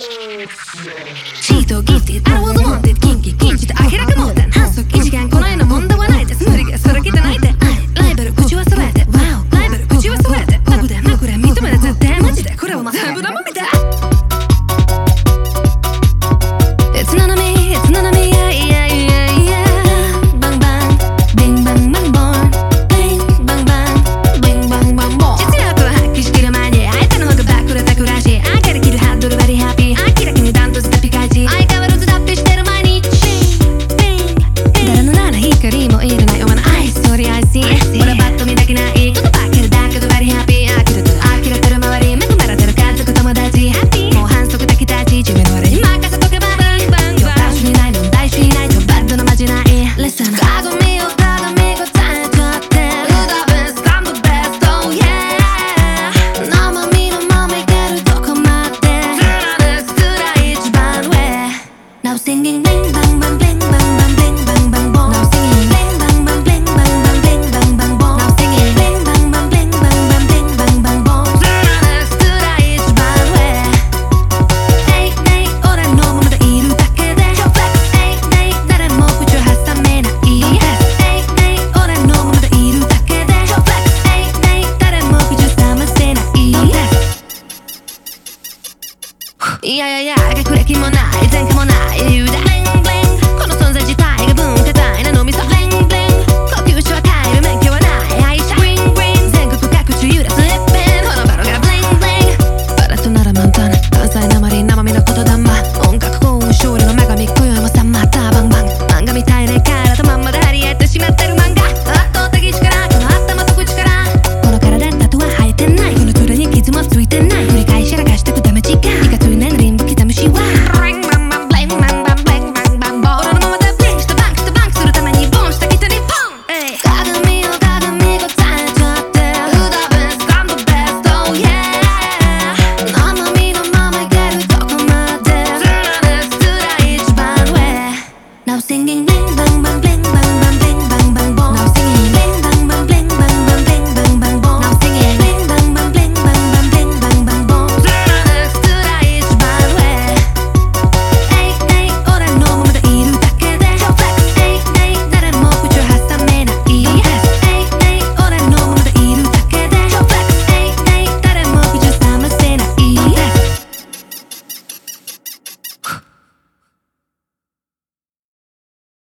シートギフティ I was wanted キンキ禁止と明らか盲点反則異次元この絵の問題はないです無理がそれきてないでライバル口は揃えて Wow ライバル口は揃えてラブでもこれ認めて絶対マジでこれは全部生みたIt's not me It's not me Yeah yeah yeah yeah Bang bang Bing bang bang born Bing bang bang Bing bang bang born 実力を発揮しきる前に相手の方がバックれた暮らし明るきるハードルバリハッピー明らかにダントツでピカイチ相変わらず脱皮してる毎日誰のなら光もいるなようなアイスそりアイシー俺はバッと見だけない言葉ばっかりだけどバリハッピー呆れてる周り恵まれてる家族友達ハッピーもう反則的立ち自分の俺に任せとけばバンバン今日にない問題しないとバッドのまじない Listen 鏡を鏡が伝えちゃって You're the best I'm the best oh yeah 生身のままいけるどこまで辛い一番上 Now singing bling bang bang bling bang bang bling bang bang bong Now singing bling bang bang bling bang bang bling bang bang bong Now singing bling bang bang bling bang bang bling bang bang bong 辛い一番上 Hey hey 俺のままでいるだけで Hey hey 誰も口を挟めない Hey hey 俺のままでいるだけで Hey hey 誰も口を冷ませないいやいやいや学歴もない前科もない理由だ